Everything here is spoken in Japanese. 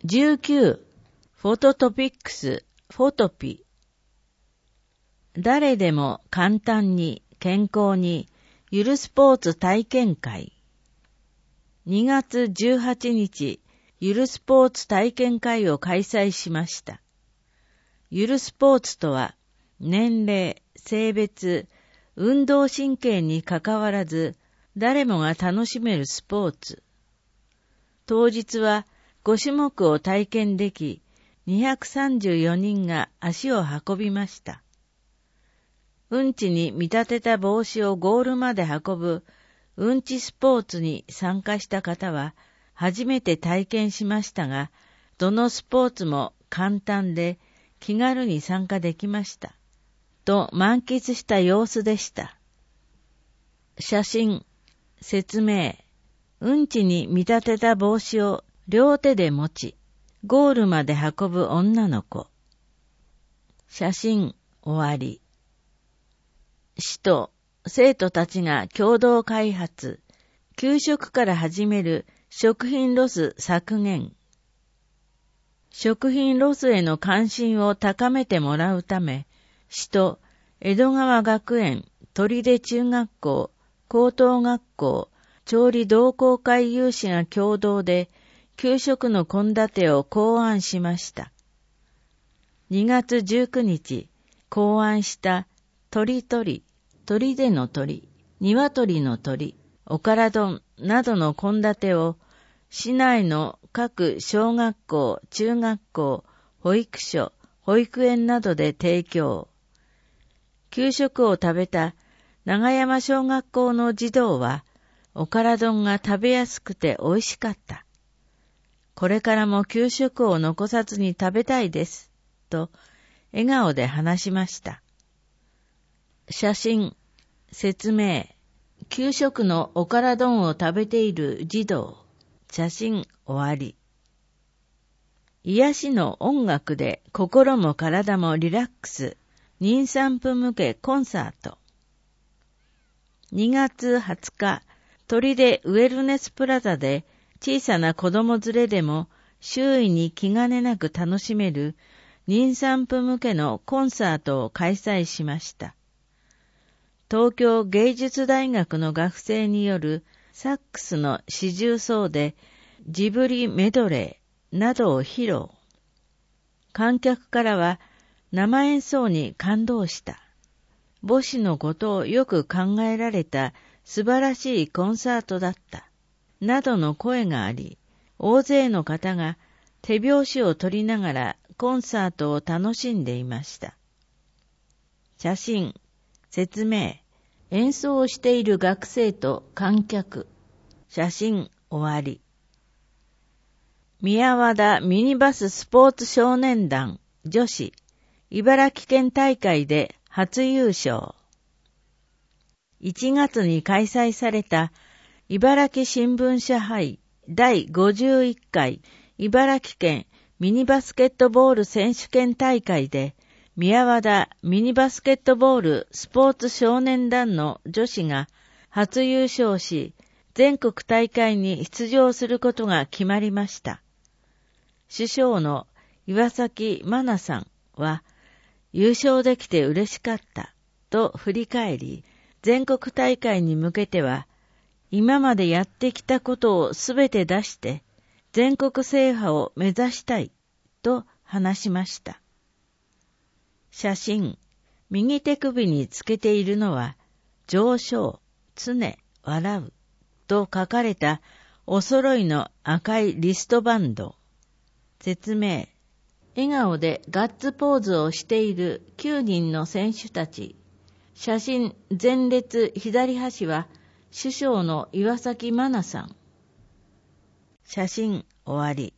19. フォトトピックス、フォトピ。誰でも簡単に健康にゆるスポーツ体験会。2月18日、ゆるスポーツ体験会を開催しました。ゆるスポーツとは、年齢、性別、運動神経にかかわらず、誰もが楽しめるスポーツ。当日は5種目を体験でき、234人が足を運びました。うんちに見立てた帽子をゴールまで運ぶうんちスポーツに参加した方は初めて体験しましたが、どのスポーツも簡単で気軽に参加できました。と満喫した様子でした。写真、説明、うんちに見立てた帽子を両手で持ち、ゴールまで運ぶ女の子。写真、終わり。市と生徒たちが共同開発、給食から始める食品ロス削減。食品ロスへの関心を高めてもらうため、市と江戸川学園、取手中学校、高等学校、調理同好会有志が共同で給食の献立を考案しました。2月19日、考案した鳥鳥、鳥での鳥、鶏の鳥、おから丼などの献立を市内の各小学校、中学校、保育所、保育園などで提供。給食を食べた長山小学校の児童は、おから丼が食べやすくて美味しかった。これからも給食を残さずに食べたいです、と笑顔で話しました。写真、説明、給食のおから丼を食べている児童、写真終わり。癒しの音楽で心も体もリラックス、妊産婦向けコンサート。2月20日、取手ウェルネスプラザで小さな子供連れでも周囲に気兼ねなく楽しめる妊産婦向けのコンサートを開催しました。東京芸術大学の学生によるサックスの四重奏でジブリメドレーなどを披露。観客からは生演奏に感動した。母子のことをよく考えられた素晴らしいコンサートだった。などの声があり、大勢の方が手拍子を取りながらコンサートを楽しんでいました。写真、説明、演奏をしている学生と観客、写真終わり。宮和田ミニバススポーツ少年団女子茨城県大会で初優勝。1月に開催された茨城新聞社杯第51回茨城県ミニバスケットボール選手権大会で宮和田ミニバスケットボールスポーツ少年団の女子が初優勝し、全国大会に出場することが決まりました。主将の岩崎真奈さんは、優勝できて嬉しかったと振り返り、全国大会に向けては、今までやってきたことをすべて出して、全国制覇を目指したいと話しました。写真、右手首につけているのは、上昇、常、笑うと書かれたお揃いの赤いリストバンド。説明、笑顔でガッツポーズをしている9人の選手たち。写真前列左端は主将の岩崎真奈さん。写真終わり。